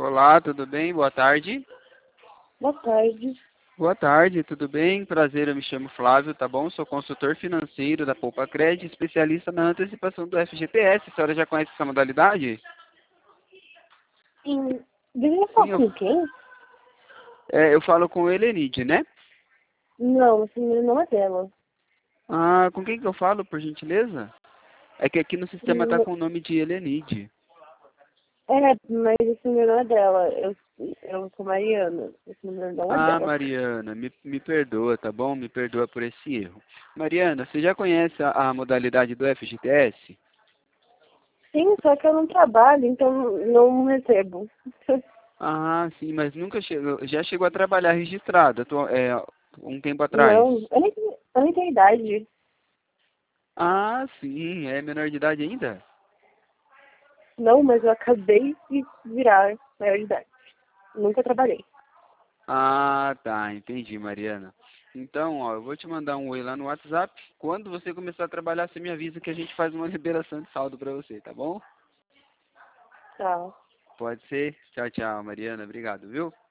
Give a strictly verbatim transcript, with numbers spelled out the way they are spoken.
Olá, tudo bem? Boa tarde. Boa tarde. Boa tarde, tudo bem? Prazer, eu me chamo Flávio, tá bom? Sou consultor financeiro da Poupa Cred, especialista na antecipação do F G T S. A senhora já conhece essa modalidade? Sim. Deixa eu Sim, falar eu, com quem? é, eu falo com o Helenide, né? Não, esse número não é dela. Ah, com quem que eu falo, por gentileza? É que aqui no sistema tá Hum, com o nome de Helenide. É, mas esse número não é dela. Eu, eu sou Mariana. Esse número não é Ah, dela. Mariana, me, me perdoa, tá bom? Me perdoa por esse erro. Mariana, você já conhece a, a modalidade do F G T S? Sim, só que eu não trabalho, então não recebo. Ah, sim, mas nunca chegou, já chegou a trabalhar registrada, atu- é, um tempo atrás. Não, eu nem, eu nem tenho idade. Ah, sim, é menor de idade ainda? Não, mas eu acabei de virar maior de idade. Nunca trabalhei. Ah, tá, entendi, Mariana. Então, ó, eu vou te mandar um oi lá no WhatsApp. Quando você começar a trabalhar, você me avisa que a gente faz uma liberação de saldo pra você, tá bom? Tá. Pode ser? Tchau, tchau, Mariana. Obrigado, viu?